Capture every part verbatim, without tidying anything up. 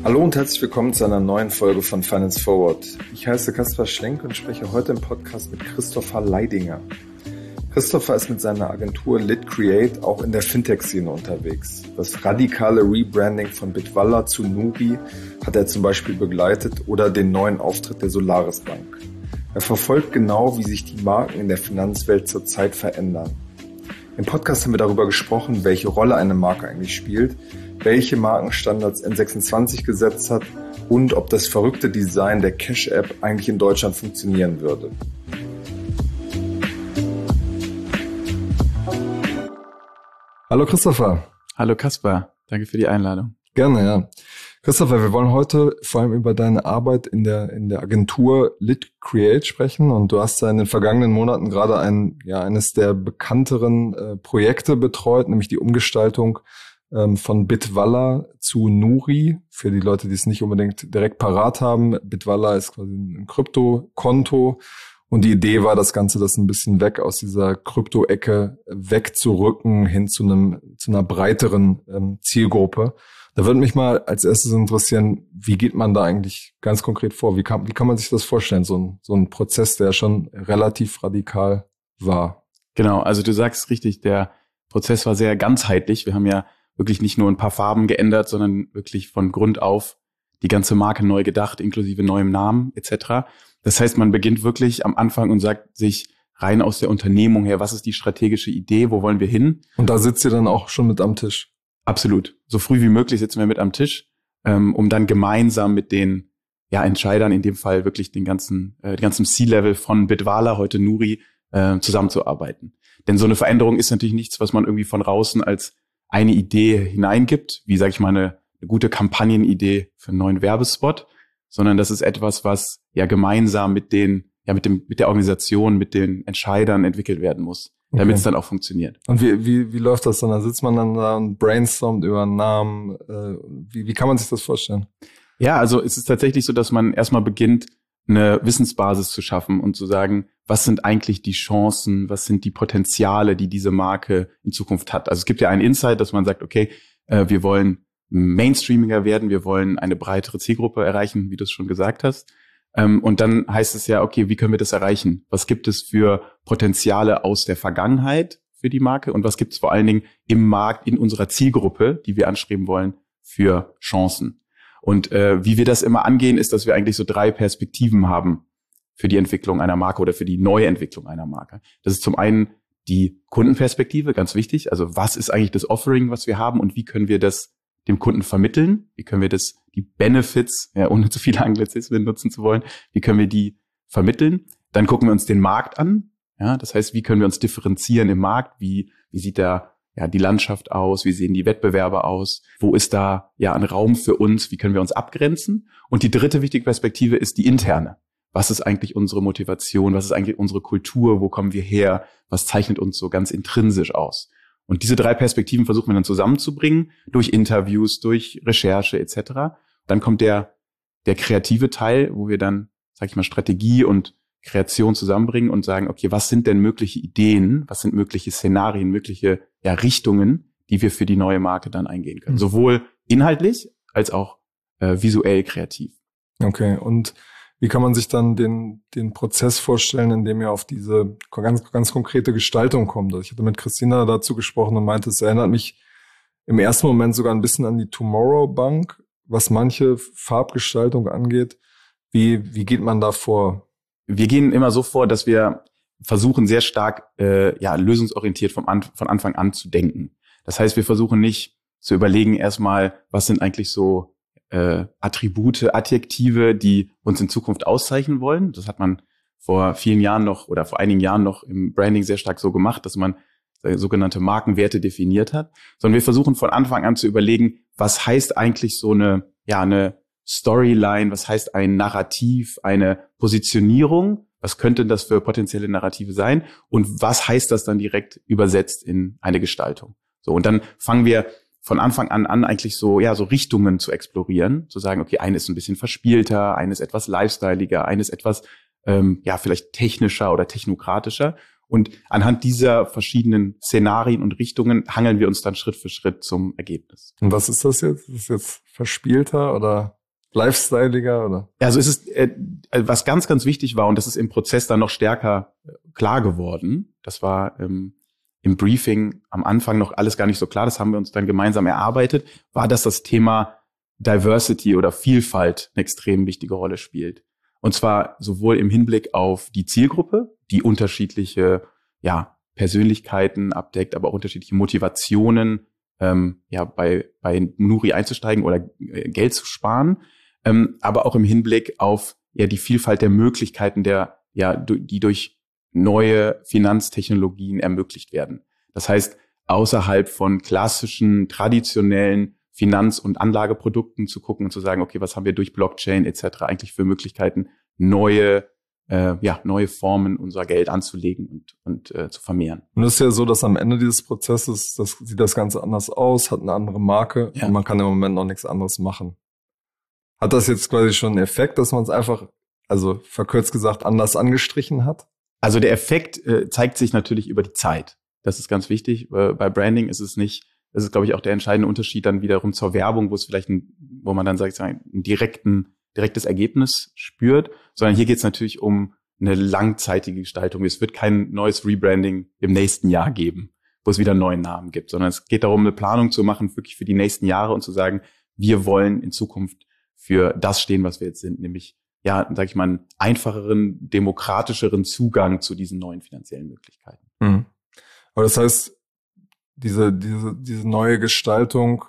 Hallo und herzlich willkommen zu einer neuen Folge von Finance Forward. Ich heiße Kaspar Schlenk und spreche heute im Podcast mit Christopher Leidinger. Christopher ist mit seiner Agentur Lit Create auch in der Fintech-Szene unterwegs. Das radikale Rebranding von Bitwala zu Nuri hat er zum Beispiel begleitet oder den neuen Auftritt der Solaris Bank. Er verfolgt genau, wie sich die Marken in der Finanzwelt zurzeit verändern. Im Podcast haben wir darüber gesprochen, welche Rolle eine Marke eigentlich spielt, welche Markenstandards N sechsundzwanzig gesetzt hat und ob das verrückte Design der Cash-App eigentlich in Deutschland funktionieren würde. Hallo Christopher. Hallo Kaspar, danke für die Einladung. Gerne, ja. Christopher, wir wollen heute vor allem über deine Arbeit in der in der Agentur Lit Create sprechen und du hast ja in den vergangenen Monaten gerade ein ja eines der bekannteren äh, Projekte betreut, nämlich die Umgestaltung ähm, von Bitwala zu Nuri. Für die Leute, die es nicht unbedingt direkt parat haben, Bitwala ist quasi ein Kryptokonto. Und die Idee war, das Ganze das ein bisschen weg aus dieser Krypto-Ecke wegzurücken hin zu einem zu einer breiteren ähm, Zielgruppe. Da würde mich mal als erstes interessieren, wie geht man da eigentlich ganz konkret vor? Wie kann, wie kann man sich das vorstellen, so ein, so ein Prozess, der schon relativ radikal war? Genau, also du sagst richtig, der Prozess war sehr ganzheitlich. Wir haben ja wirklich nicht nur ein paar Farben geändert, sondern wirklich von Grund auf die ganze Marke neu gedacht, inklusive neuem Namen et cetera. Das heißt, man beginnt wirklich am Anfang und sagt sich rein aus der Unternehmung her, was ist die strategische Idee, wo wollen wir hin? Und da sitzt ihr dann auch schon mit am Tisch? Absolut. So früh wie möglich sitzen wir mit am Tisch, ähm, um dann gemeinsam mit den ja, Entscheidern, in dem Fall wirklich den ganzen, äh, den ganzen C-Level von Bitwala, heute Nuri, äh, zusammenzuarbeiten. Denn so eine Veränderung ist natürlich nichts, was man irgendwie von draußen als eine Idee hineingibt, wie, sage ich mal, eine, eine gute Kampagnenidee für einen neuen Werbespot, sondern das ist etwas, was ja gemeinsam mit den, ja mit dem, mit der Organisation, mit den Entscheidern entwickelt werden muss, okay, damit es dann auch funktioniert. Und wie, wie, wie läuft das dann? Da sitzt man dann da und brainstormt über einen Namen. Äh, wie, wie kann man sich das vorstellen? Ja, also es ist tatsächlich so, dass man erstmal beginnt, eine Wissensbasis zu schaffen und zu sagen, was sind eigentlich die Chancen, was sind die Potenziale, die diese Marke in Zukunft hat. Also es gibt ja einen Insight, dass man sagt, okay, äh, wir wollen mainstreamiger werden, wir wollen eine breitere Zielgruppe erreichen, wie du es schon gesagt hast. Ähm, und dann heißt es ja, okay, wie können wir das erreichen? Was gibt es für Potenziale aus der Vergangenheit für die Marke und was gibt es vor allen Dingen im Markt, in unserer Zielgruppe, die wir anstreben wollen, für Chancen? Und äh, wie wir das immer angehen, ist, dass wir eigentlich so drei Perspektiven haben für die Entwicklung einer Marke oder für die Neuentwicklung einer Marke. Das ist zum einen die Kundenperspektive, ganz wichtig. Also was ist eigentlich das Offering, was wir haben und wie können wir das dem Kunden vermitteln? Wie können wir das, die Benefits, ja, ohne zu viele Anglizismen nutzen zu wollen, wie können wir die vermitteln? Dann gucken wir uns den Markt an. Ja, das heißt, wie können wir uns differenzieren im Markt? Wie, wie sieht da ja die Landschaft aus? Wie sehen die Wettbewerber aus? Wo ist da ja ein Raum für uns? Wie können wir uns abgrenzen? Und die dritte wichtige Perspektive ist die interne. Was ist eigentlich unsere Motivation? Was ist eigentlich unsere Kultur? Wo kommen wir her? Was zeichnet uns so ganz intrinsisch aus? Und diese drei Perspektiven versuchen wir dann zusammenzubringen durch Interviews, durch Recherche et cetera. Dann kommt der der kreative Teil, wo wir dann, sag ich mal, Strategie und Kreation zusammenbringen und sagen, okay, was sind denn mögliche Ideen, was sind mögliche Szenarien, mögliche ja, Richtungen, die wir für die neue Marke dann eingehen können. Mhm. Sowohl inhaltlich als auch äh, visuell kreativ. Okay, und wie kann man sich dann den den Prozess vorstellen, in dem ihr auf diese ganz ganz konkrete Gestaltung kommt? Also ich hatte mit Christina dazu gesprochen und meinte, es erinnert mich im ersten Moment sogar ein bisschen an die Tomorrow Bank, was manche Farbgestaltung angeht. Wie wie geht man da vor? Wir gehen immer so vor, dass wir versuchen sehr stark äh, ja lösungsorientiert vom An- von Anfang an zu denken. Das heißt, wir versuchen nicht zu überlegen erstmal, was sind eigentlich so Äh, Attribute, Adjektive, die uns in Zukunft auszeichnen wollen. Das hat man vor vielen Jahren noch oder vor einigen Jahren noch im Branding sehr stark so gemacht, dass man äh, sogenannte Markenwerte definiert hat. Sondern wir versuchen von Anfang an zu überlegen, was heißt eigentlich so eine, ja, eine Storyline, was heißt ein Narrativ, eine Positionierung, was könnte das für potenzielle Narrative sein und was heißt das dann direkt übersetzt in eine Gestaltung. So, und dann fangen wir von Anfang an an eigentlich so, ja, so Richtungen zu explorieren, zu sagen, okay, eine ist ein bisschen verspielter, eine ist etwas lifestyleiger, eine ist etwas, ähm, ja, vielleicht technischer oder technokratischer. Und anhand dieser verschiedenen Szenarien und Richtungen hangeln wir uns dann Schritt für Schritt zum Ergebnis. Und was ist das jetzt? Ist das jetzt verspielter oder? lifestyleiger, oder? Also es ist, äh, was ganz, ganz wichtig war, und das ist im Prozess dann noch stärker äh, klar geworden, das war ähm, im Briefing am Anfang noch alles gar nicht so klar, das haben wir uns dann gemeinsam erarbeitet, war, dass das Thema Diversity oder Vielfalt eine extrem wichtige Rolle spielt. Und zwar sowohl im Hinblick auf die Zielgruppe, die unterschiedliche ja, Persönlichkeiten abdeckt, aber auch unterschiedliche Motivationen, ähm, ja, bei, bei Nuri einzusteigen oder äh, Geld zu sparen, ähm, aber auch im Hinblick auf ja die Vielfalt der Möglichkeiten, der ja die durch neue Finanztechnologien ermöglicht werden. Das heißt, außerhalb von klassischen, traditionellen Finanz- und Anlageprodukten zu gucken und zu sagen, okay, was haben wir durch Blockchain et cetera eigentlich für Möglichkeiten, neue äh, ja neue Formen unser Geld anzulegen und und äh, zu vermehren. Und es ist ja so, dass am Ende dieses Prozesses, das sieht das Ganze anders aus, hat eine andere Marke ja. und man kann im Moment noch nichts anderes machen. Hat das jetzt quasi schon einen Effekt, dass man es einfach, also verkürzt gesagt, anders angestrichen hat? Also der Effekt äh, zeigt sich natürlich über die Zeit. Das ist ganz wichtig. Äh, bei Branding ist es nicht, das ist, glaube ich, auch der entscheidende Unterschied dann wiederum zur Werbung, wo es vielleicht, ein, wo man dann sagt, ein direkten, direktes Ergebnis spürt, sondern hier geht es natürlich um eine langzeitige Gestaltung. Es wird kein neues Rebranding im nächsten Jahr geben, wo es wieder einen neuen Namen gibt, sondern es geht darum, eine Planung zu machen, wirklich für die nächsten Jahre und zu sagen, wir wollen in Zukunft für das stehen, was wir jetzt sind, nämlich, ja, sag ich mal, einen einfacheren, demokratischeren Zugang zu diesen neuen finanziellen Möglichkeiten. Mhm. Aber das heißt, diese, diese, diese neue Gestaltung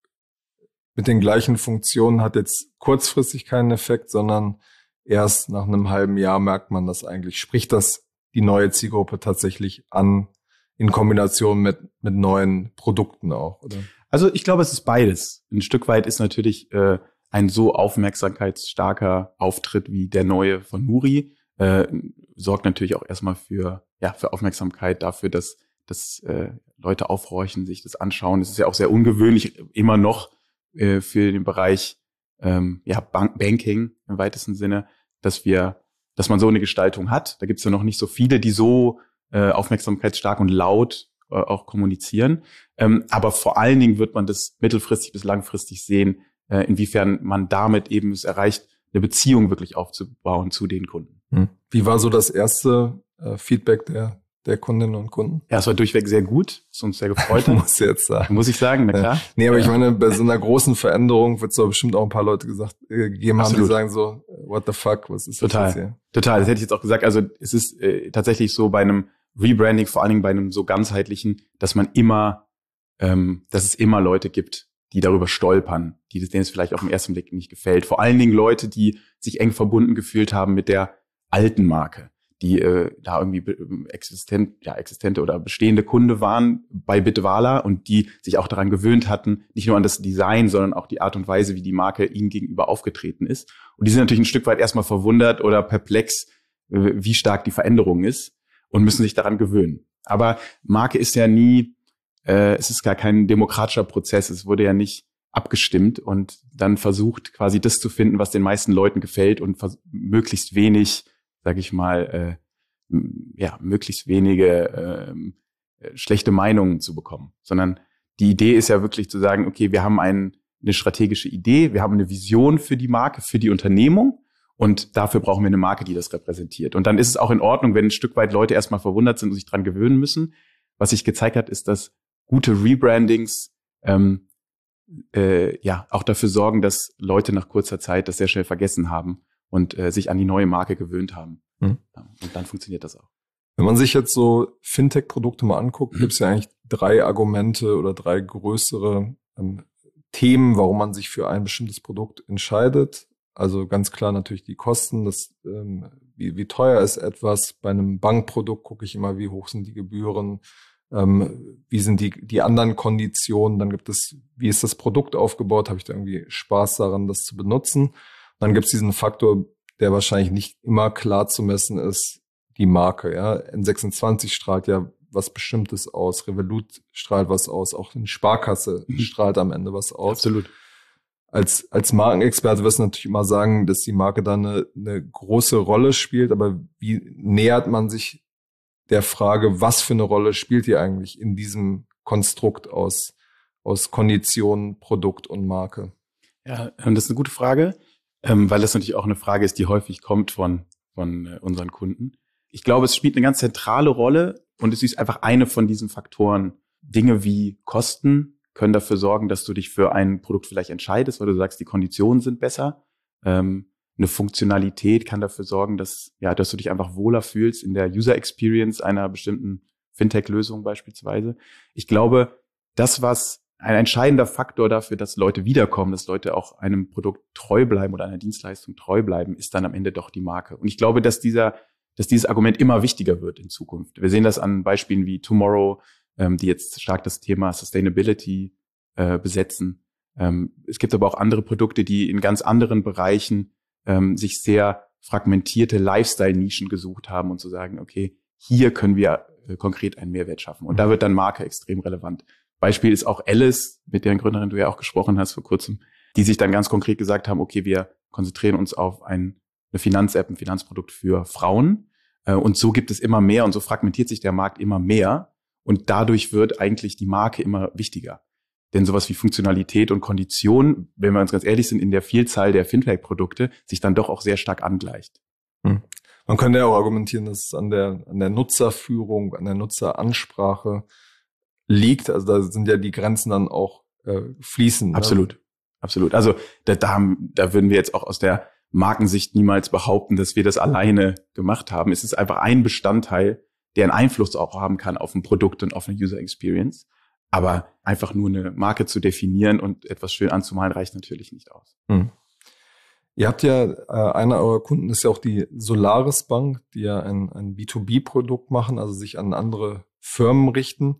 mit den gleichen Funktionen hat jetzt kurzfristig keinen Effekt, sondern erst nach einem halben Jahr merkt man das eigentlich. Spricht das die neue Zielgruppe tatsächlich an, in Kombination mit, mit neuen Produkten auch, oder? Also ich glaube, es ist beides. Ein Stück weit ist natürlich äh, ein so aufmerksamkeitsstarker Auftritt wie der neue von Nuri, äh, sorgt natürlich auch erstmal für, ja, für Aufmerksamkeit dafür, dass, dass äh, Leute aufhorchen, sich das anschauen. Es ist ja auch sehr ungewöhnlich, immer noch äh, für den Bereich ähm, ja, Bank Banking im weitesten Sinne, dass wir, dass man so eine Gestaltung hat. Da gibt es ja noch nicht so viele, die so äh, aufmerksamkeitsstark und laut äh, auch kommunizieren. Ähm, aber vor allen Dingen wird man das mittelfristig bis langfristig sehen, äh, inwiefern man damit eben es erreicht, eine Beziehung wirklich aufzubauen zu den Kunden. Hm. Wie war so das erste äh, Feedback der der Kundinnen und Kunden? Ja, es war durchweg sehr gut. Ist uns sehr gefreut. Muss jetzt sagen. Muss ich sagen, na klar. Ja. Nee, aber ja. ich meine, bei so einer großen Veränderung wird es doch bestimmt auch ein paar Leute gesagt, äh, gegeben haben, die sagen so, what the fuck, was ist Total. das jetzt hier? Total, das hätte ich jetzt auch gesagt. Also es ist äh, tatsächlich so bei einem Rebranding, vor allen Dingen bei einem so ganzheitlichen, dass man immer, ähm, dass es immer Leute gibt, die darüber stolpern, die denen es vielleicht auf den ersten Blick nicht gefällt. Vor allen Dingen Leute, die sich eng verbunden gefühlt haben mit der alten Marke, die äh, da irgendwie existent, ja, existente oder bestehende Kunde waren bei Bitwala und die sich auch daran gewöhnt hatten, nicht nur an das Design, sondern auch die Art und Weise, wie die Marke ihnen gegenüber aufgetreten ist. Und die sind natürlich ein Stück weit erstmal verwundert oder perplex, äh, wie stark die Veränderung ist und müssen sich daran gewöhnen. Aber Marke ist ja nie, äh, es ist gar kein demokratischer Prozess, es wurde ja nicht abgestimmt und dann versucht quasi das zu finden, was den meisten Leuten gefällt und vers- möglichst wenig, sag ich mal, äh, ja, möglichst wenige äh, schlechte Meinungen zu bekommen. Sondern die Idee ist ja wirklich zu sagen, okay, wir haben ein, eine strategische Idee, wir haben eine Vision für die Marke, für die Unternehmung und dafür brauchen wir eine Marke, die das repräsentiert. Und dann ist es auch in Ordnung, wenn ein Stück weit Leute erstmal verwundert sind und sich dran gewöhnen müssen. Was sich gezeigt hat, ist, dass gute Rebrandings ähm, äh, ja auch dafür sorgen, dass Leute nach kurzer Zeit das sehr schnell vergessen haben und äh, sich an die neue Marke gewöhnt haben. Hm. Ja, und dann funktioniert das auch. Wenn man sich jetzt so Fintech-Produkte mal anguckt, hm. gibt es ja eigentlich drei Argumente oder drei größere ähm, Themen, warum man sich für ein bestimmtes Produkt entscheidet. Also ganz klar natürlich die Kosten, das, ähm, wie, wie teuer ist etwas. Bei einem Bankprodukt gucke ich immer, wie hoch sind die Gebühren, ähm, wie sind die, die anderen Konditionen. Dann gibt es, wie ist das Produkt aufgebaut, habe ich da irgendwie Spaß daran, das zu benutzen. Dann gibt es diesen Faktor, der wahrscheinlich nicht immer klar zu messen ist, die Marke. Ja, N sechsundzwanzig strahlt ja was Bestimmtes aus, Revolut strahlt was aus, auch eine Sparkasse mhm. strahlt am Ende was aus. Absolut. Als als Markenexperte wirst du natürlich immer sagen, dass die Marke da eine, eine große Rolle spielt, aber wie nähert man sich der Frage, was für eine Rolle spielt die eigentlich in diesem Konstrukt aus aus Kondition, Produkt und Marke? Ja, und das ist eine gute Frage, ähm, weil das natürlich auch eine Frage ist, die häufig kommt von, von äh, unseren Kunden. Ich glaube, es spielt eine ganz zentrale Rolle und es ist einfach eine von diesen Faktoren. Dinge wie Kosten können dafür sorgen, dass du dich für ein Produkt vielleicht entscheidest, weil du sagst, die Konditionen sind besser. Ähm, eine Funktionalität kann dafür sorgen, dass, ja, dass du dich einfach wohler fühlst in der User Experience einer bestimmten Fintech-Lösung beispielsweise. Ich glaube, das, was ein entscheidender Faktor dafür, dass Leute wiederkommen, dass Leute auch einem Produkt treu bleiben oder einer Dienstleistung treu bleiben, ist dann am Ende doch die Marke. Und ich glaube, dass dieser, dass dieses Argument immer wichtiger wird in Zukunft. Wir sehen das an Beispielen wie Tomorrow, ähm, die jetzt stark das Thema Sustainability äh, besetzen. Ähm, es gibt aber auch andere Produkte, die in ganz anderen Bereichen ähm, sich sehr fragmentierte Lifestyle-Nischen gesucht haben und zu sagen, okay, hier können wir äh, konkret einen Mehrwert schaffen. Und mhm. da wird dann Marke extrem relevant. Beispiel ist auch Alice, mit deren Gründerin du ja auch gesprochen hast vor kurzem, die sich dann ganz konkret gesagt haben, okay, wir konzentrieren uns auf ein, eine Finanz-App, ein Finanzprodukt für Frauen. Und so gibt es immer mehr und so fragmentiert sich der Markt immer mehr. Und dadurch wird eigentlich die Marke immer wichtiger. Denn sowas wie Funktionalität und Kondition, wenn wir uns ganz ehrlich sind, in der Vielzahl der Fintech-Produkte sich dann doch auch sehr stark angleicht. Hm. Man könnte ja auch argumentieren, dass es an der, an der Nutzerführung, an der Nutzeransprache liegt. Also da sind ja die Grenzen dann auch äh, fließend. Absolut, ne? Absolut. Also da, da, haben, da würden wir jetzt auch aus der Markensicht niemals behaupten, dass wir das alleine gemacht haben. Es ist einfach ein Bestandteil, der einen Einfluss auch haben kann auf ein Produkt und auf eine User Experience. Aber einfach nur eine Marke zu definieren und etwas schön anzumalen, reicht natürlich nicht aus. Hm. Ihr habt ja, äh, einer eurer Kunden ist ja auch die Solaris Bank, die ja ein, ein B zwei B-Produkt machen, also sich an andere Firmen richten.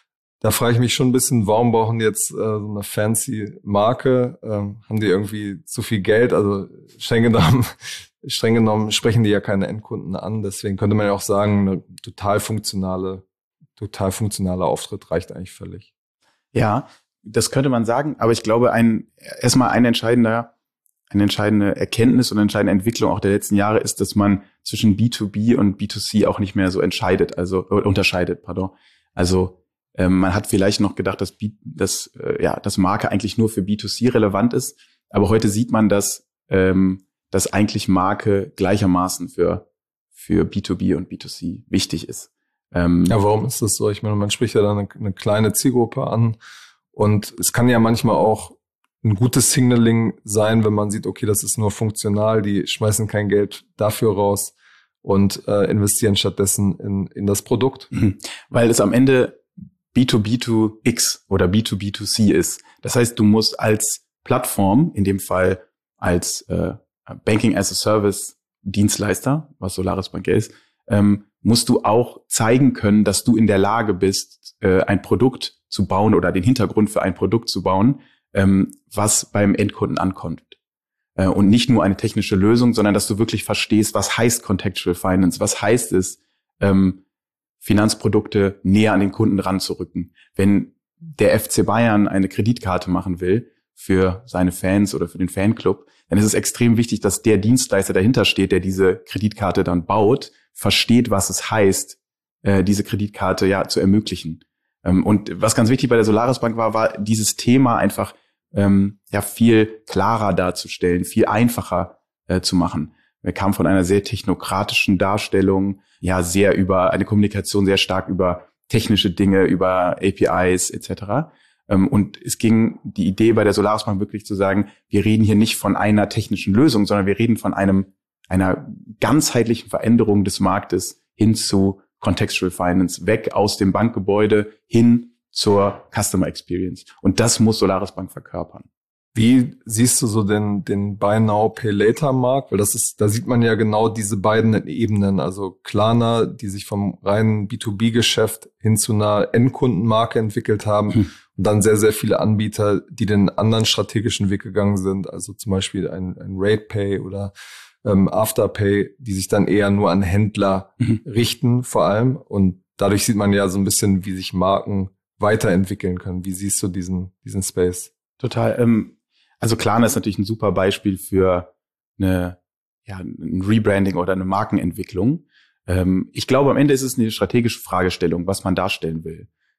Da frage ich mich schon ein bisschen, warum brauchen die jetzt äh, so eine fancy Marke? Ähm, haben die irgendwie zu viel Geld? Also streng genommen, streng genommen sprechen die ja keine Endkunden an. Deswegen könnte man ja auch sagen, eine total funktionale, total funktionaler Auftritt reicht eigentlich völlig. Ja, das könnte man sagen. Aber ich glaube, ein erstmal ein entscheidender, eine entscheidende Erkenntnis und eine entscheidende Entwicklung auch der letzten Jahre ist, dass man zwischen B zwei B und B zwei C auch nicht mehr so entscheidet, also äh, unterscheidet, pardon. Also man hat vielleicht noch gedacht, dass, dass, äh, ja, dass Marke eigentlich nur für B zwei C relevant ist. Aber heute sieht man, dass, ähm, dass eigentlich Marke gleichermaßen für, für B zwei B und B zwei C wichtig ist. Ähm, ja, warum ist das so? Ich meine, man spricht ja dann eine, eine kleine Zielgruppe an. Und es kann ja manchmal auch ein gutes Signaling sein, wenn man sieht, okay, das ist nur funktional, die schmeißen kein Geld dafür raus und äh, investieren stattdessen in, in das Produkt. Mhm. Weil es am Ende B zwei B zwei X oder B zwei B zwei C ist. Das heißt, du musst als Plattform, in dem Fall als äh, Banking as a Service Dienstleister, was Solaris Bank ist, ähm, musst du auch zeigen können, dass du in der Lage bist, äh, ein Produkt zu bauen oder den Hintergrund für ein Produkt zu bauen, ähm, was beim Endkunden ankommt. Äh, und nicht nur eine technische Lösung, sondern dass du wirklich verstehst, was heißt Contextual Finance, was heißt es, ähm, Finanzprodukte näher an den Kunden ranzurücken. Wenn der F C Bayern eine Kreditkarte machen will für seine Fans oder für den Fanclub, dann ist es extrem wichtig, dass der Dienstleister dahinter steht, der diese Kreditkarte dann baut, versteht, was es heißt, äh, diese Kreditkarte ja zu ermöglichen. Ähm, und was ganz wichtig bei der Solaris Bank war, war dieses Thema einfach ähm, ja viel klarer darzustellen, viel einfacher äh, zu machen. Wir kamen von einer sehr technokratischen Darstellung, ja sehr über eine Kommunikation sehr stark über technische Dinge, über A P Is et cetera. Und es ging die Idee bei der Solaris Bank wirklich zu sagen, wir reden hier nicht von einer technischen Lösung, sondern wir reden von einem einer ganzheitlichen Veränderung des Marktes hin zu Contextual Finance, weg aus dem Bankgebäude hin zur Customer Experience. Und das muss Solaris Bank verkörpern. Wie siehst du so den, den Buy Now, Pay Later Markt? Weil das ist, da sieht man ja genau diese beiden Ebenen. Also Klarna, die sich vom reinen B zwei B Geschäft hin zu einer Endkundenmarke entwickelt haben. Hm. Und dann sehr, sehr viele Anbieter, die den anderen strategischen Weg gegangen sind. Also zum Beispiel ein, ein RatePay oder ähm, Afterpay, die sich dann eher nur an Händler hm. richten vor allem. Und dadurch sieht man ja so ein bisschen, wie sich Marken weiterentwickeln können. Wie siehst du diesen, diesen Space? Total. Ähm Also Klarna ist natürlich ein super Beispiel für eine, ja, ein Rebranding oder eine Markenentwicklung. Ähm, ich glaube, am Ende ist es eine strategische Fragestellung, was man darstellen will.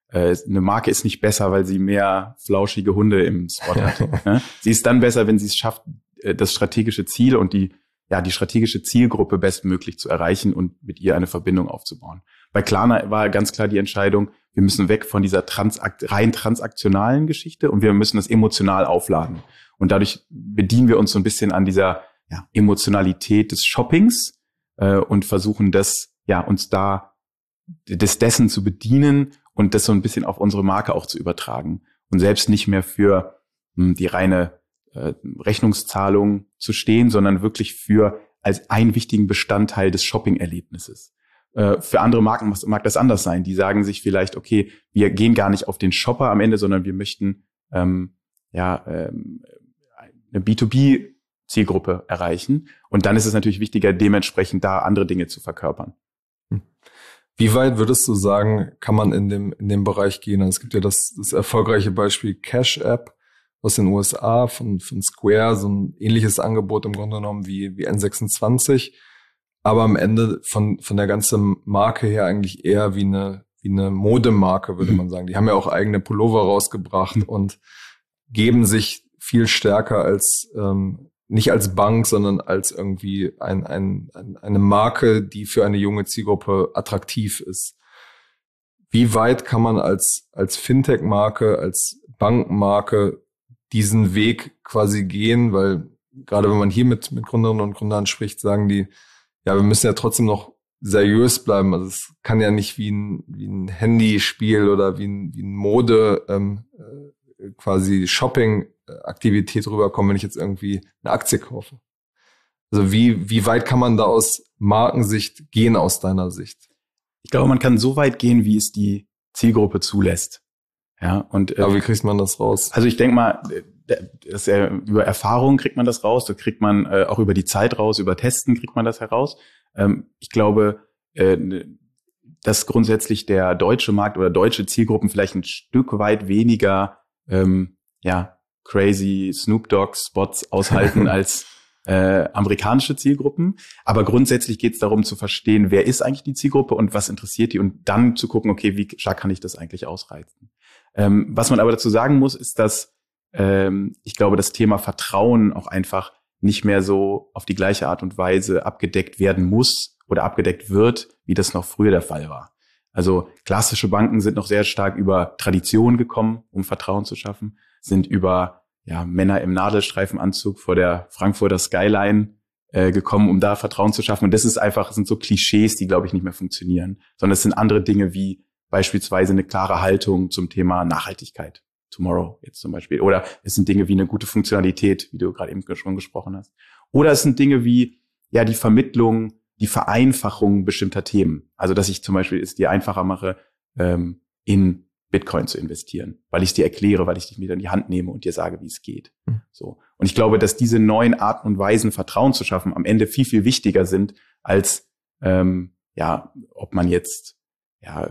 äh, eine Marke ist nicht besser, weil sie mehr flauschige Hunde im Spot hat. Ne? Sie ist dann besser, wenn sie es schafft, das strategische Ziel und die ja die strategische Zielgruppe bestmöglich zu erreichen und mit ihr eine Verbindung aufzubauen. Bei Klarna war ganz klar die Entscheidung, wir müssen weg von dieser transakt- rein transaktionalen Geschichte und wir müssen das emotional aufladen. Und dadurch bedienen wir uns so ein bisschen an dieser ja, Emotionalität des Shoppings äh, und versuchen das ja uns da des dessen zu bedienen und das so ein bisschen auf unsere Marke auch zu übertragen und selbst nicht mehr für mh, die reine äh, Rechnungszahlung zu stehen, sondern wirklich für als einen wichtigen Bestandteil des Shopping-Erlebnisses. Äh, für andere Marken mag das anders sein. Die sagen sich vielleicht, okay, wir gehen gar nicht auf den Shopper am Ende, sondern wir möchten ähm, ja ähm, eine B zwei B-Zielgruppe erreichen. Und dann ist es natürlich wichtiger, dementsprechend da andere Dinge zu verkörpern. Wie weit würdest du sagen, kann man in dem in dem Bereich gehen? Es gibt ja das, das erfolgreiche Beispiel Cash App aus den U S A von von Square, so ein ähnliches Angebot im Grunde genommen wie wie N sechsundzwanzig, aber am Ende von von der ganzen Marke her eigentlich eher wie eine wie eine Modemarke, würde man sagen. Die haben ja auch eigene Pullover rausgebracht und geben sich viel stärker als ähm, nicht als Bank, sondern als irgendwie ein, ein, ein, eine Marke, die für eine junge Zielgruppe attraktiv ist. Wie weit kann man als, als Fintech-Marke, als Bankmarke diesen Weg quasi gehen? Weil gerade wenn man hier mit, mit Gründerinnen und Gründern spricht, sagen die, ja, wir müssen ja trotzdem noch seriös bleiben. Also es kann ja nicht wie ein, wie ein Handyspiel oder wie ein, wie ein Mode ähm, quasi Shopping Aktivität rüberkommen, wenn ich jetzt irgendwie eine Aktie kaufe. Also wie, wie weit kann man da aus Markensicht gehen aus deiner Sicht? Ich glaube, man kann so weit gehen, wie es die Zielgruppe zulässt. Ja, und, aber wie kriegt man das raus? Also ich denke mal, das, äh, über Erfahrung kriegt man das raus, da kriegt man äh, auch über die Zeit raus, über Testen kriegt man das heraus. Ähm, ich glaube, äh, dass grundsätzlich der deutsche Markt oder deutsche Zielgruppen vielleicht ein Stück weit weniger ähm, ja crazy Snoop Dogg Spots aushalten als äh, amerikanische Zielgruppen. Aber grundsätzlich geht es darum zu verstehen, wer ist eigentlich die Zielgruppe und was interessiert die und dann zu gucken, okay, wie stark kann ich das eigentlich ausreizen. Ähm, was man aber dazu sagen muss, ist, dass ähm, ich glaube, das Thema Vertrauen auch einfach nicht mehr so auf die gleiche Art und Weise abgedeckt werden muss oder abgedeckt wird, wie das noch früher der Fall war. Also klassische Banken sind noch sehr stark über Tradition gekommen, um Vertrauen zu schaffen, sind über ja, Männer im Nadelstreifenanzug vor der Frankfurter Skyline äh, gekommen, um da Vertrauen zu schaffen. Und das ist einfach, das sind so Klischees, die, glaube ich, nicht mehr funktionieren, sondern es sind andere Dinge wie beispielsweise eine klare Haltung zum Thema Nachhaltigkeit. Tomorrow jetzt zum Beispiel. Oder es sind Dinge wie eine gute Funktionalität, wie du gerade eben schon gesprochen hast. Oder es sind Dinge wie ja die Vermittlung, die Vereinfachung bestimmter Themen. Also dass ich zum Beispiel es dir einfacher mache, ähm, in Bitcoin zu investieren, weil ich es dir erkläre, weil ich dich mit in die Hand nehme und dir sage, wie es geht. Mhm. So. Und ich glaube, dass diese neuen Arten und Weisen, Vertrauen zu schaffen, am Ende viel, viel wichtiger sind, als ähm, ja, ob man jetzt ja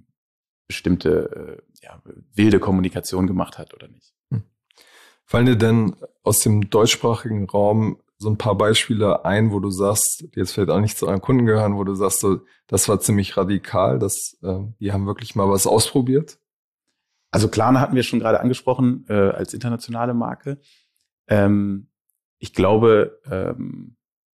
bestimmte äh, ja, wilde Kommunikation gemacht hat oder nicht. Mhm. Fallen dir denn aus dem deutschsprachigen Raum so ein paar Beispiele ein, wo du sagst, die jetzt vielleicht auch nicht zu euren Kunden gehören, wo du sagst, so, das war ziemlich radikal, das, äh, die haben wirklich mal was ausprobiert? Also Klarna hatten wir schon gerade angesprochen äh, als internationale Marke. Ähm, ich glaube, ähm,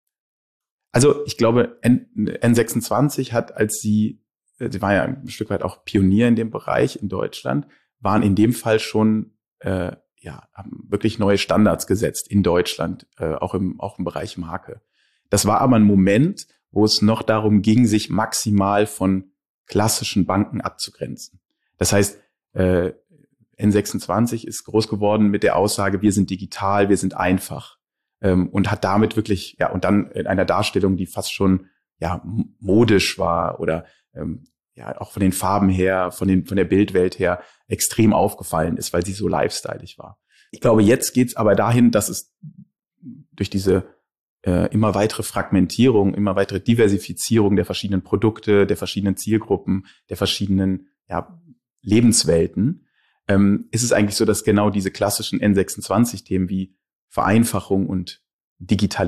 also ich glaube, N sechsundzwanzig hat, als sie, sie war ja ein Stück weit auch Pionier in dem Bereich in Deutschland, waren in dem Fall schon äh, ja, haben wirklich neue Standards gesetzt in Deutschland, äh, auch im auch im Bereich Marke. Das war aber ein Moment, wo es noch darum ging, sich maximal von klassischen Banken abzugrenzen. Das heißt, äh, N sechsundzwanzig ist groß geworden mit der Aussage, wir sind digital, wir sind einfach, ähm, und hat damit wirklich, ja, und dann in einer Darstellung, die fast schon ja modisch war oder ähm, ja auch von den Farben her, von den von der Bildwelt her extrem aufgefallen ist, weil sie so lifestyleig war. Ich glaube, jetzt geht's aber dahin, dass es durch diese äh, immer weitere Fragmentierung, immer weitere Diversifizierung der verschiedenen Produkte, der verschiedenen Zielgruppen, der verschiedenen ja, Lebenswelten, ähm, ist es eigentlich so, dass genau diese klassischen N sechsundzwanzig-Themen wie Vereinfachung und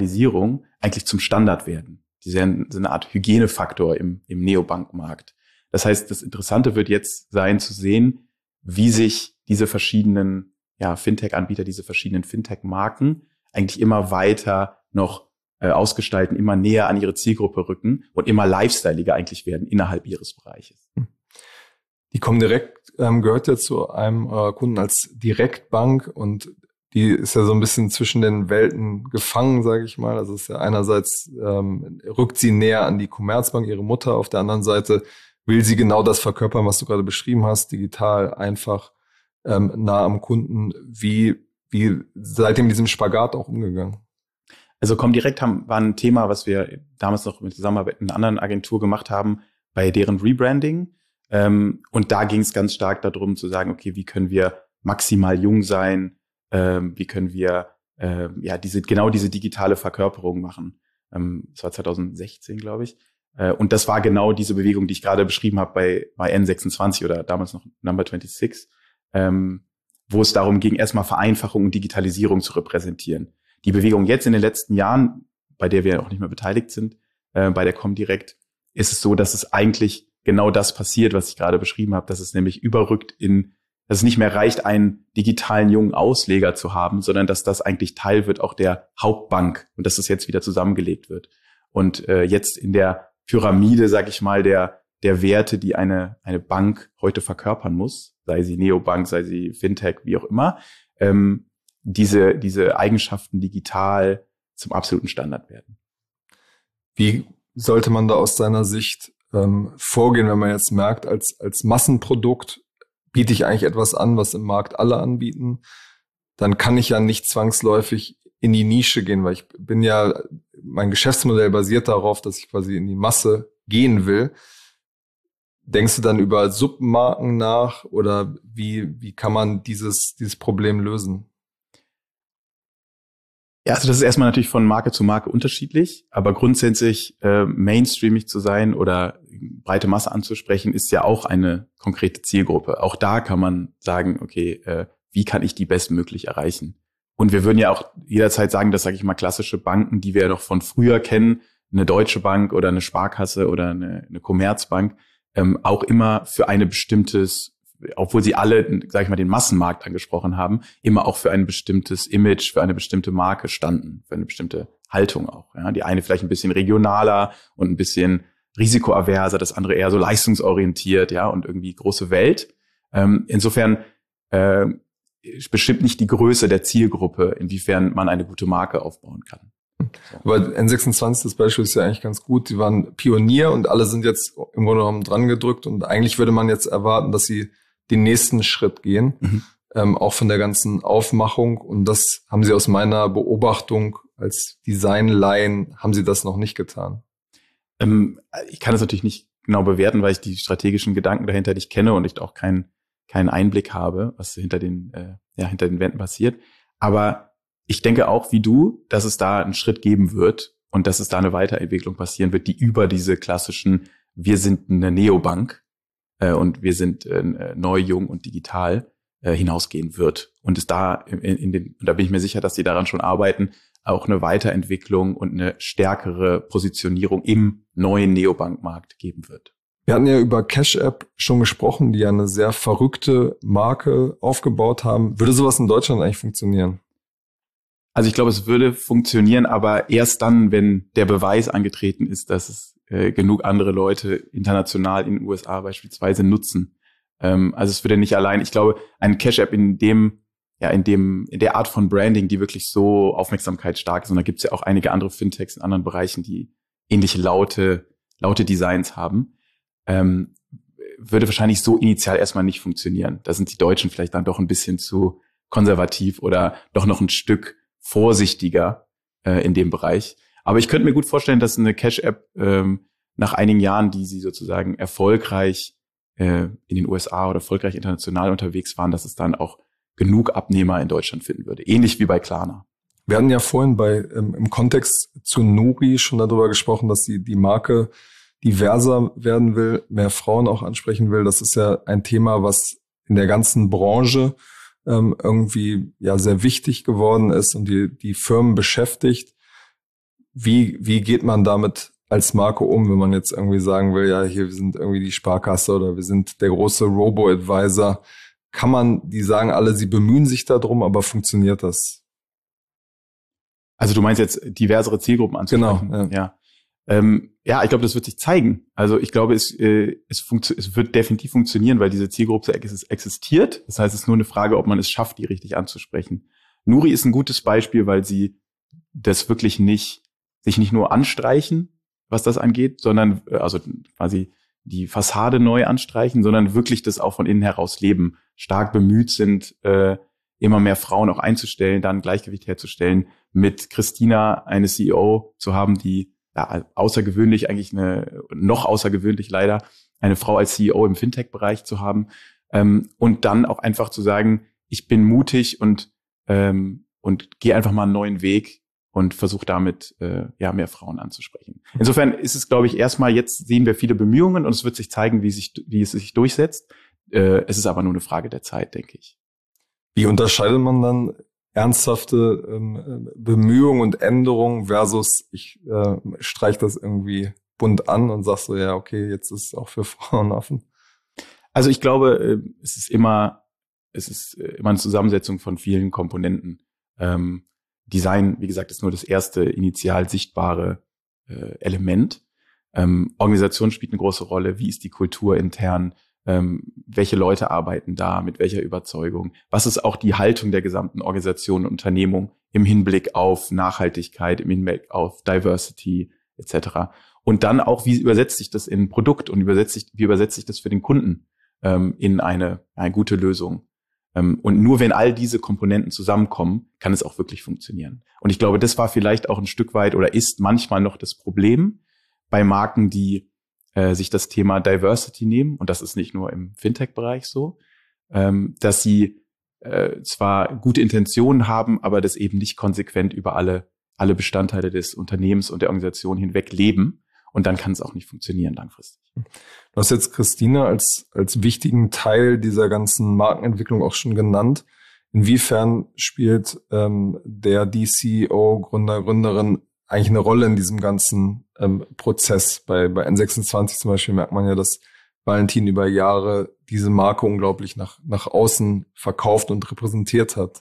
Digitalisierung eigentlich zum Standard werden. Die sind eine Art Hygienefaktor im, im Neobankmarkt. Das heißt, das Interessante wird jetzt sein zu sehen, wie sich diese verschiedenen ja, Fintech-Anbieter, diese verschiedenen Fintech-Marken eigentlich immer weiter noch äh, ausgestalten, immer näher an ihre Zielgruppe rücken und immer lifestyleiger eigentlich werden innerhalb ihres Bereiches. Die Comdirect ähm, gehört ja zu einem äh, Kunden als Direktbank und die ist ja so ein bisschen zwischen den Welten gefangen, sage ich mal. Also es ist ja einerseits ähm, rückt sie näher an die Commerzbank, ihre Mutter, auf der anderen Seite will sie genau das verkörpern, was du gerade beschrieben hast, digital, einfach, ähm, nah am Kunden. Wie, wie seitdem diesem Spagat auch umgegangen? Also Comdirect haben, war ein Thema, was wir damals noch mit Zusammenarbeit mit einer anderen Agentur gemacht haben, bei deren Rebranding. Ähm, und da ging es ganz stark darum zu sagen, okay, wie können wir maximal jung sein? Ähm, wie können wir äh, ja diese genau diese digitale Verkörperung machen? Ähm, das war zwanzig sechzehn, glaube ich. Äh, und das war genau diese Bewegung, die ich gerade beschrieben habe bei, bei N sechsundzwanzig oder damals noch Number sechsundzwanzig, ähm, wo es darum ging, erstmal Vereinfachung und Digitalisierung zu repräsentieren. Die Bewegung jetzt in den letzten Jahren, bei der wir auch nicht mehr beteiligt sind, äh, bei der Comdirect, ist es so, dass es eigentlich genau das passiert, was ich gerade beschrieben habe, dass es nämlich überrückt in, dass es nicht mehr reicht, einen digitalen jungen Ausleger zu haben, sondern dass das eigentlich Teil wird auch der Hauptbank und dass das jetzt wieder zusammengelegt wird. Und äh, jetzt in der Pyramide, sag ich mal, der der Werte, die eine eine Bank heute verkörpern muss, sei sie Neobank, sei sie Fintech, wie auch immer, ähm, diese diese Eigenschaften digital zum absoluten Standard werden. Wie sollte man da aus deiner Sicht ähm, vorgehen, wenn man jetzt merkt, als als Massenprodukt biete ich eigentlich etwas an, was im Markt alle anbieten, dann kann ich ja nicht zwangsläufig in die Nische gehen, weil ich bin ja, mein Geschäftsmodell basiert darauf, dass ich quasi in die Masse gehen will. Denkst du dann über Submarken nach oder wie wie kann man dieses dieses Problem lösen? Ja, also das ist erstmal natürlich von Marke zu Marke unterschiedlich, aber grundsätzlich äh, mainstreamig zu sein oder breite Masse anzusprechen, ist ja auch eine konkrete Zielgruppe. Auch da kann man sagen, okay, äh, wie kann ich die bestmöglich erreichen? Und wir würden ja auch jederzeit sagen, dass, sage ich mal, klassische Banken, die wir ja noch von früher kennen, eine Deutsche Bank oder eine Sparkasse oder eine, eine Commerzbank, ähm, auch immer für eine bestimmtes, obwohl sie alle, sage ich mal, den Massenmarkt angesprochen haben, immer auch für ein bestimmtes Image, für eine bestimmte Marke standen, für eine bestimmte Haltung auch. Ja, die eine vielleicht ein bisschen regionaler und ein bisschen risikoaverser, das andere eher so leistungsorientiert, ja, und irgendwie große Welt. Ähm, insofern äh, bestimmt nicht die Größe der Zielgruppe, inwiefern man eine gute Marke aufbauen kann. So. Aber N sechsundzwanzig, das Beispiel ist ja eigentlich ganz gut. Die waren Pionier und alle sind jetzt im Grunde genommen dran gedrückt und eigentlich würde man jetzt erwarten, dass sie den nächsten Schritt gehen, mhm. ähm, auch von der ganzen Aufmachung. Und das haben sie aus meiner Beobachtung als Designlaien, haben sie das noch nicht getan. Ähm, ich kann das natürlich nicht genau bewerten, weil ich die strategischen Gedanken dahinter nicht kenne und ich auch keinen keinen Einblick habe, was hinter den äh, ja hinter den Wänden passiert. Aber ich denke auch wie du, dass es da einen Schritt geben wird und dass es da eine Weiterentwicklung passieren wird, die über diese klassischen, wir sind eine Neobank äh, und wir sind äh, neu, jung und digital äh, hinausgehen wird. Und es da in, in den, und da bin ich mir sicher, dass die daran schon arbeiten, auch eine Weiterentwicklung und eine stärkere Positionierung im neuen Neobankmarkt geben wird. Wir hatten ja über Cash App schon gesprochen, die ja eine sehr verrückte Marke aufgebaut haben. Würde sowas in Deutschland eigentlich funktionieren? Also ich glaube, es würde funktionieren, aber erst dann, wenn der Beweis angetreten ist, dass es äh, genug andere Leute international in den U S A beispielsweise nutzen. Ähm, also es würde nicht allein, ich glaube, ein Cash App in dem, ja, in dem, in der Art von Branding, die wirklich so aufmerksamkeitsstark ist, und da gibt es ja auch einige andere Fintechs in anderen Bereichen, die ähnliche laute, laute Designs haben, ähm, würde wahrscheinlich so initial erstmal nicht funktionieren. Da sind die Deutschen vielleicht dann doch ein bisschen zu konservativ oder doch noch ein Stück vorsichtiger äh, in dem Bereich. Aber ich könnte mir gut vorstellen, dass eine Cash-App ähm, nach einigen Jahren, die sie sozusagen erfolgreich äh, in den U S A oder erfolgreich international unterwegs waren, dass es dann auch genug Abnehmer in Deutschland finden würde. Ähnlich wie bei Klarna. Wir hatten ja vorhin bei ähm, im Kontext zu Nuri schon darüber gesprochen, dass die, die Marke diverser werden will, mehr Frauen auch ansprechen will. Das ist ja ein Thema, was in der ganzen Branche ähm, irgendwie ja sehr wichtig geworden ist und die, die Firmen beschäftigt. Wie, wie geht man damit als Marke um, wenn man jetzt irgendwie sagen will, ja, hier, wir sind irgendwie die Sparkasse oder wir sind der große Robo-Advisor? Kann man, die sagen alle, sie bemühen sich darum, aber funktioniert das? Also du meinst jetzt diversere Zielgruppen anzusprechen? Genau, ja. Ja, ähm, ja ich glaube, das wird sich zeigen. Also ich glaube, es, äh, es, funktio- es wird definitiv funktionieren, weil diese Zielgruppe ex- existiert. Das heißt, es ist nur eine Frage, ob man es schafft, die richtig anzusprechen. Nuri ist ein gutes Beispiel, weil sie das wirklich nicht, sich nicht nur anstreichen, was das angeht, sondern äh, also quasi die Fassade neu anstreichen, sondern wirklich das auch von innen heraus leben, stark bemüht sind, äh, immer mehr Frauen auch einzustellen, dann Gleichgewicht herzustellen, mit Christina eine C E O zu haben, die ja, außergewöhnlich eigentlich eine, noch außergewöhnlich leider, eine Frau als C E O im Fintech-Bereich zu haben, ähm, und dann auch einfach zu sagen, ich bin mutig und ähm, und gehe einfach mal einen neuen Weg und versuche damit äh, ja mehr Frauen anzusprechen. Insofern ist es, glaube ich, erstmal, jetzt sehen wir viele Bemühungen und es wird sich zeigen, wie sich wie es sich durchsetzt. Äh, es ist aber nur eine Frage der Zeit, denke ich. Wie unterscheidet man dann ernsthafte ähm, Bemühungen und Änderungen versus ich äh, streich das irgendwie bunt an und sag so, ja, okay, jetzt ist es auch für Frauen offen? Also ich glaube, es ist immer, es ist immer eine Zusammensetzung von vielen Komponenten. Ähm, Design, wie gesagt, ist nur das erste initial sichtbare äh, Element. Ähm, Organisation spielt eine große Rolle. Wie ist die Kultur intern? Ähm, welche Leute arbeiten da? Mit welcher Überzeugung? Was ist auch die Haltung der gesamten Organisation und Unternehmung im Hinblick auf Nachhaltigkeit, im Hinblick auf Diversity et cetera? Und dann auch, wie übersetzt sich das in ein Produkt und übersetzt sich, wie übersetzt sich das für den Kunden ähm, in eine, eine gute Lösung? Ähm, und nur wenn all diese Komponenten zusammenkommen, kann es auch wirklich funktionieren. Und ich glaube, das war vielleicht auch ein Stück weit oder ist manchmal noch das Problem bei Marken, die äh, sich das Thema Diversity nehmen. Und das ist nicht nur im Fintech-Bereich so, ähm, dass sie äh, zwar gute Intentionen haben, aber das eben nicht konsequent über alle, alle Bestandteile des Unternehmens und der Organisation hinweg leben. Und dann kann es auch nicht funktionieren langfristig. Du hast jetzt Christina als, als wichtigen Teil dieser ganzen Markenentwicklung auch schon genannt. Inwiefern spielt ähm, der die C E O, Gründer, Gründerin eigentlich eine Rolle in diesem ganzen ähm, Prozess? Bei, bei N sechsundzwanzig zum Beispiel merkt man ja, dass Valentin über Jahre diese Marke unglaublich nach, nach außen verkauft und repräsentiert hat.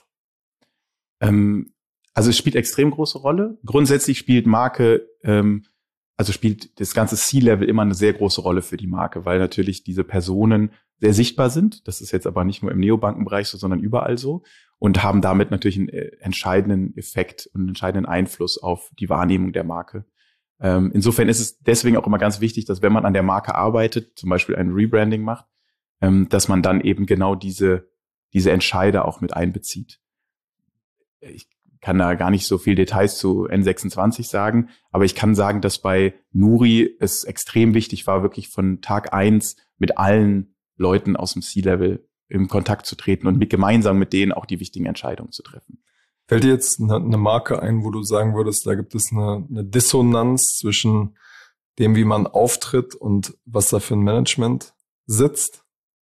Ähm, also es spielt extrem große Rolle. Grundsätzlich spielt Marke ähm, Also spielt das ganze C-Level immer eine sehr große Rolle für die Marke, weil natürlich diese Personen sehr sichtbar sind. Das ist jetzt aber nicht nur im Neobankenbereich so, sondern überall so. Und haben damit natürlich einen entscheidenden Effekt und einen entscheidenden Einfluss auf die Wahrnehmung der Marke. Ähm, insofern ist es deswegen auch immer ganz wichtig, dass wenn man an der Marke arbeitet, zum Beispiel ein Rebranding macht, ähm, dass man dann eben genau diese, diese Entscheider auch mit einbezieht. Ich kann da gar nicht so viel Details zu N sechsundzwanzig sagen, aber ich kann sagen, dass bei Nuri es extrem wichtig war, wirklich von Tag eins mit allen Leuten aus dem C-Level in Kontakt zu treten und mit, gemeinsam mit denen auch die wichtigen Entscheidungen zu treffen. Fällt dir jetzt eine, eine Marke ein, wo du sagen würdest, da gibt es eine, eine Dissonanz zwischen dem, wie man auftritt und was da für ein Management sitzt?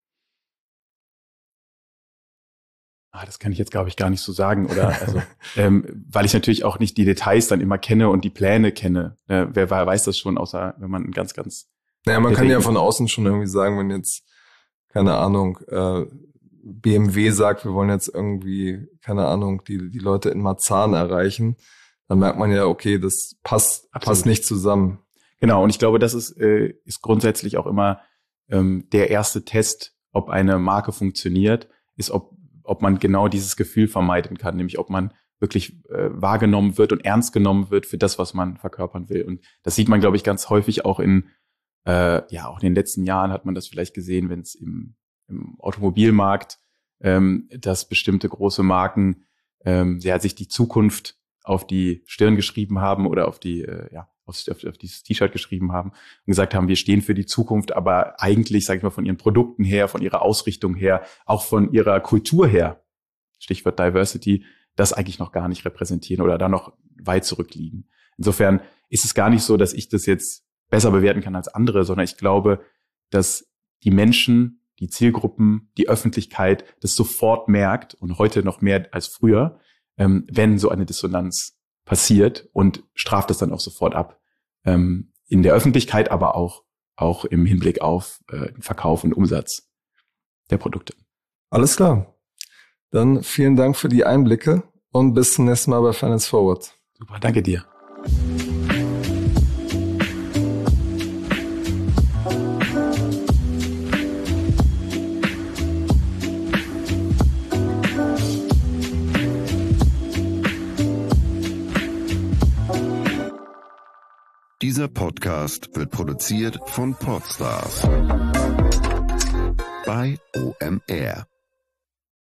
Ah, das kann ich jetzt, glaube ich, gar nicht so sagen, oder? Also, ähm, weil ich natürlich auch nicht die Details dann immer kenne und die Pläne kenne. Äh, wer weiß das schon, außer wenn man ganz, ganz... Naja, man kann ja von außen schon irgendwie sagen, wenn jetzt, keine Ahnung, äh, B M W sagt, wir wollen jetzt irgendwie, keine Ahnung, die die Leute in Marzahn erreichen, dann merkt man ja, okay, das passt, passt nicht zusammen. Genau, und ich glaube, das ist, äh, ist grundsätzlich auch immer ähm, der erste Test, ob eine Marke funktioniert, ist, ob ob man genau dieses Gefühl vermeiden kann, nämlich ob man wirklich äh, wahrgenommen wird und ernst genommen wird für das, was man verkörpern will. Und das sieht man, glaube ich, ganz häufig auch in, äh, ja, auch in den letzten Jahren hat man das vielleicht gesehen, wenn es im, im Automobilmarkt, ähm, dass bestimmte große Marken ähm, ja, sich die Zukunft auf die Stirn geschrieben haben oder auf die, äh, ja, auf, auf, auf dieses T-Shirt geschrieben haben und gesagt haben, wir stehen für die Zukunft, aber eigentlich, sage ich mal, von ihren Produkten her, von ihrer Ausrichtung her, auch von ihrer Kultur her, Stichwort Diversity, das eigentlich noch gar nicht repräsentieren oder da noch weit zurückliegen. Insofern ist es gar nicht so, dass ich das jetzt besser bewerten kann als andere, sondern ich glaube, dass die Menschen, die Zielgruppen, die Öffentlichkeit das sofort merkt und heute noch mehr als früher, ähm, wenn so eine Dissonanz passiert und straft es dann auch sofort ab. Ähm, in der Öffentlichkeit, aber auch, auch im Hinblick auf äh, Verkauf und Umsatz der Produkte. Alles klar. Dann vielen Dank für die Einblicke und bis zum nächsten Mal bei Finance Forward. Super, danke dir. Dieser Podcast wird produziert von Podstars bei O M R.